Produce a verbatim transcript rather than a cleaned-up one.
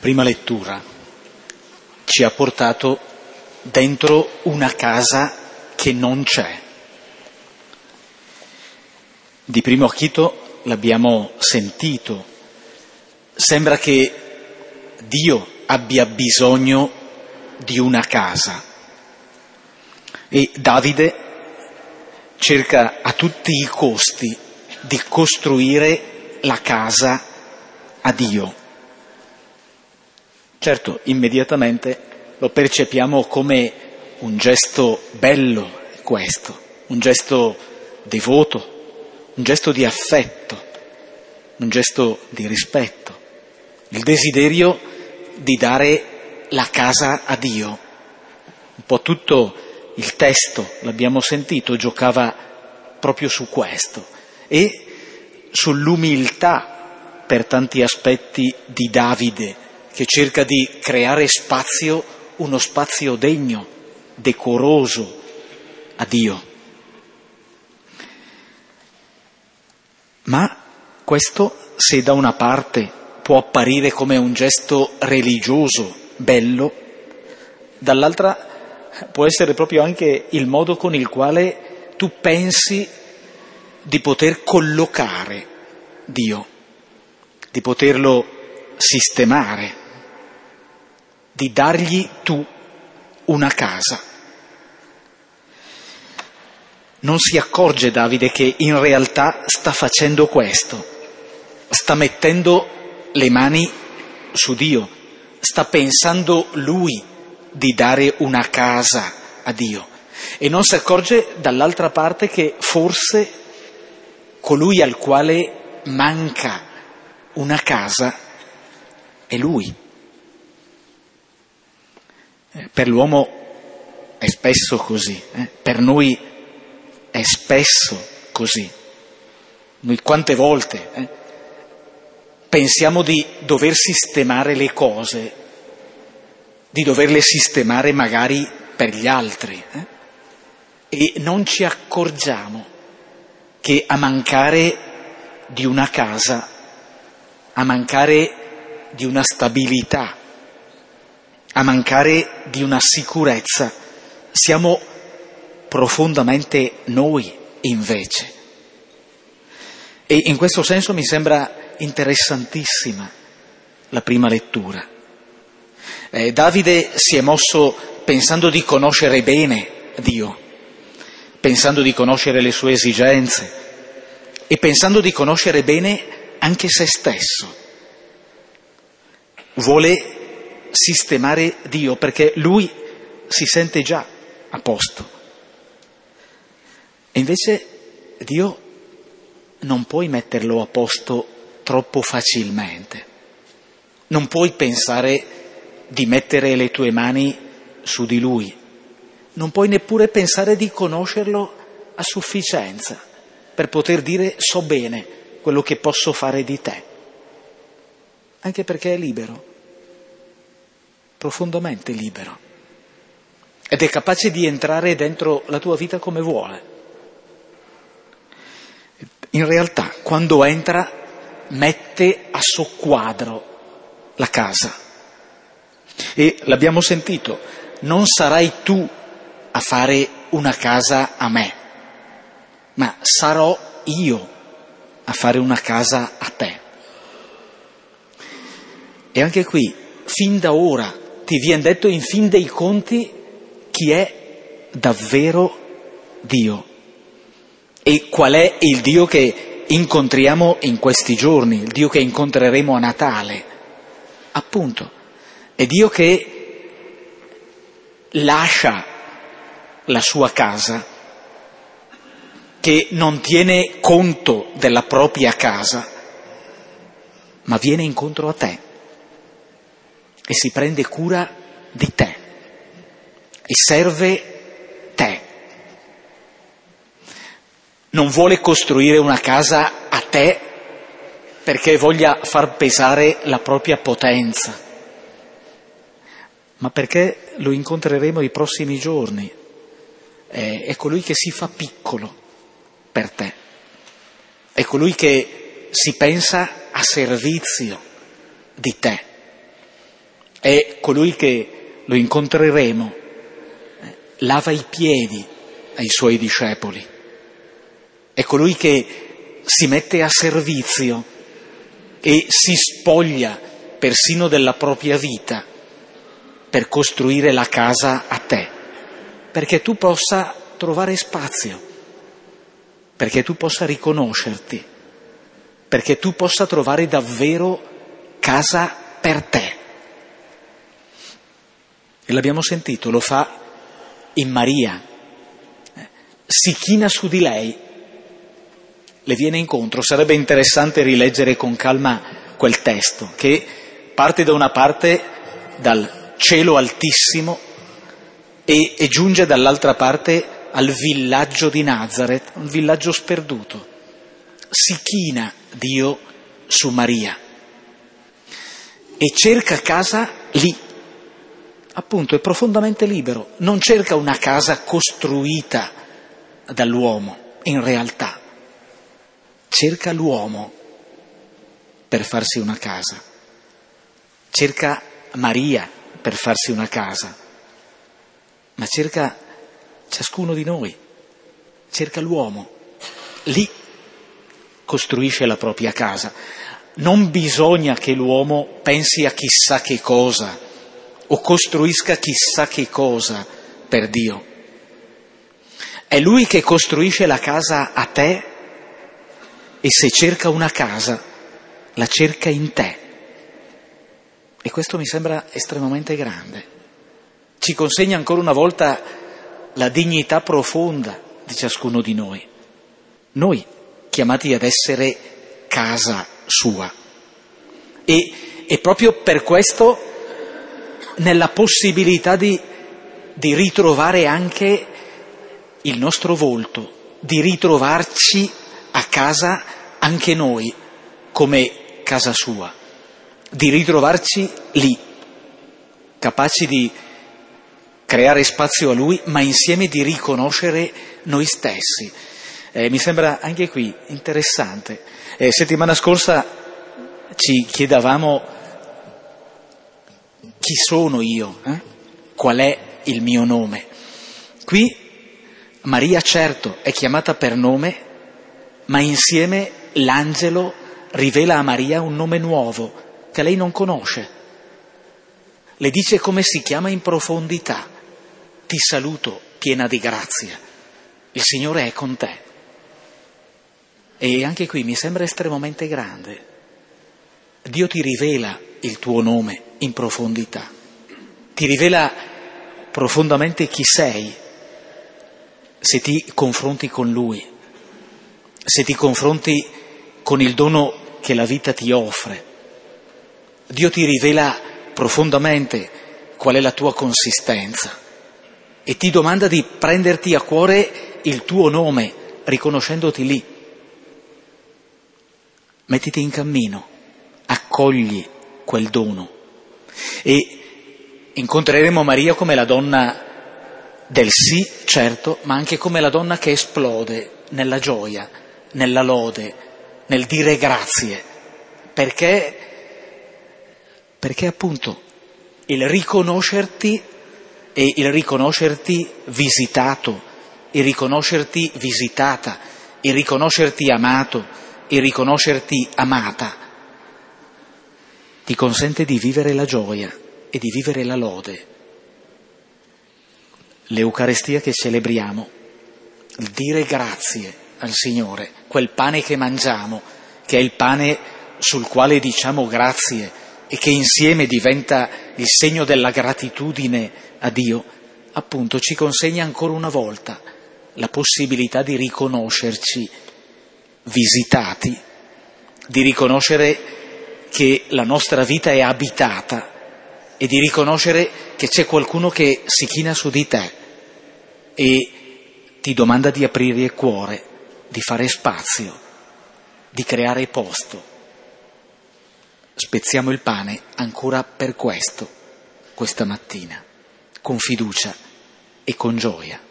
prima lettura ci ha portato dentro una casa che non c'è. Di primo acchito l'abbiamo sentito. Sembra che Dio abbia bisogno di una casa e Davide cerca a tutti i costi di costruire la casa a Dio. Certo, immediatamente lo percepiamo come un gesto bello questo, un gesto devoto, un gesto di affetto, un gesto di rispetto, il desiderio di dare la casa a Dio. Un po' tutto il testo, l'abbiamo sentito, giocava proprio su questo e sull'umiltà per tanti aspetti di Davide, che cerca di creare spazio, uno spazio degno, decoroso a Dio. Ma questo, se da una parte può apparire come un gesto religioso, bello, dall'altra può essere proprio anche il modo con il quale tu pensi di poter collocare Dio, di poterlo sistemare, di dargli tu una casa. Non si accorge Davide che in realtà sta facendo questo, sta mettendo le mani su Dio, sta pensando lui di dare una casa a Dio e non si accorge dall'altra parte che forse colui al quale manca una casa è lui. Per l'uomo è spesso così, eh? Per noi è spesso così. Noi quante volte eh, pensiamo di dover sistemare le cose, di doverle sistemare magari per gli altri, eh? E non ci accorgiamo che a mancare di una casa, a mancare di una stabilità, a mancare di una sicurezza, siamo profondamente noi invece. E in questo senso mi sembra interessantissima la prima lettura. Eh, Davide si è mosso pensando di conoscere bene Dio, pensando di conoscere le sue esigenze e pensando di conoscere bene anche se stesso. Vuole sistemare Dio perché lui si sente già a posto. E invece Dio non puoi metterlo a posto troppo facilmente. Non puoi pensare di mettere le tue mani su di lui. Non puoi neppure pensare di conoscerlo a sufficienza per poter dire so bene quello che posso fare di te. Anche perché è libero, profondamente libero, ed è capace di entrare dentro la tua vita come vuole. In realtà, quando entra, mette a soqquadro la casa. E l'abbiamo sentito, non sarai tu a fare una casa a me, ma sarò io a fare una casa a te. E anche qui, fin da ora, ti viene detto in fin dei conti chi è davvero Dio e qual è il Dio che incontriamo in questi giorni, il Dio che incontreremo a Natale. Appunto, è Dio che lascia la sua casa, che non tiene conto della propria casa, ma viene incontro a te e si prende cura di te e serve te. Non vuole costruire una casa a te perché voglia far pesare la propria potenza, ma perché lo incontreremo i prossimi giorni. È, è colui che si fa piccolo per te, è colui che si pensa a servizio di te. è colui che lo incontreremo, eh, lava i piedi ai suoi discepoli, è colui che si mette a servizio e si spoglia persino della propria vita per costruire la casa a te, perché tu possa trovare spazio, perché tu possa riconoscerti, perché tu possa trovare davvero casa per te. E l'abbiamo sentito, lo fa in Maria, si china su di lei, le viene incontro. Sarebbe interessante rileggere con calma quel testo, che parte da una parte dal cielo altissimo e, e giunge dall'altra parte al villaggio di Nazareth, un villaggio sperduto. Si china Dio su Maria e cerca casa lì, appunto è profondamente libero, non cerca una casa costruita dall'uomo, in realtà cerca l'uomo per farsi una casa, cerca Maria per farsi una casa, ma cerca ciascuno di noi, cerca l'uomo, lì costruisce la propria casa. Non bisogna che l'uomo pensi a chissà che cosa o costruisca chissà che cosa per Dio. È Lui che costruisce la casa a te e se cerca una casa, la cerca in te. E questo mi sembra estremamente grande. Ci consegna ancora una volta la dignità profonda di ciascuno di noi. Noi chiamati ad essere casa sua. E, e proprio per questo, nella possibilità di, di ritrovare anche il nostro volto, di ritrovarci a casa anche noi come casa sua, di ritrovarci lì, capaci di creare spazio a Lui, ma insieme di riconoscere noi stessi. Eh, mi sembra anche qui interessante. Eh, settimana scorsa ci chiedevamo chi sono io, eh? Qual è il mio nome. Qui Maria certo è chiamata per nome, ma insieme l'angelo rivela a Maria un nome nuovo che lei non conosce. Le dice come si chiama in profondità. Ti saluto, piena di grazia. Il Signore è con te. E anche qui mi sembra estremamente grande. Dio ti rivela il tuo nome in profondità. Ti rivela profondamente chi sei se ti confronti con Lui, se ti confronti con il dono che la vita ti offre. Dio ti rivela profondamente qual è la tua consistenza e ti domanda di prenderti a cuore il tuo nome, riconoscendoti lì. Mettiti in cammino, accogli quel dono e incontreremo Maria come la donna del sì, certo, ma anche come la donna che esplode nella gioia, nella lode, nel dire grazie, perché, perché appunto il riconoscerti e il riconoscerti visitato, il riconoscerti visitata, il riconoscerti amato, il riconoscerti amata, ti consente di vivere la gioia e di vivere la lode. L'Eucarestia che celebriamo, il dire grazie al Signore, quel pane che mangiamo, che è il pane sul quale diciamo grazie e che insieme diventa il segno della gratitudine a Dio, appunto ci consegna ancora una volta la possibilità di riconoscerci visitati, di riconoscere che la nostra vita è abitata e di riconoscere che c'è qualcuno che si china su di te e ti domanda di aprire il cuore, di fare spazio, di creare posto. Spezziamo il pane ancora per questo, questa mattina, con fiducia e con gioia.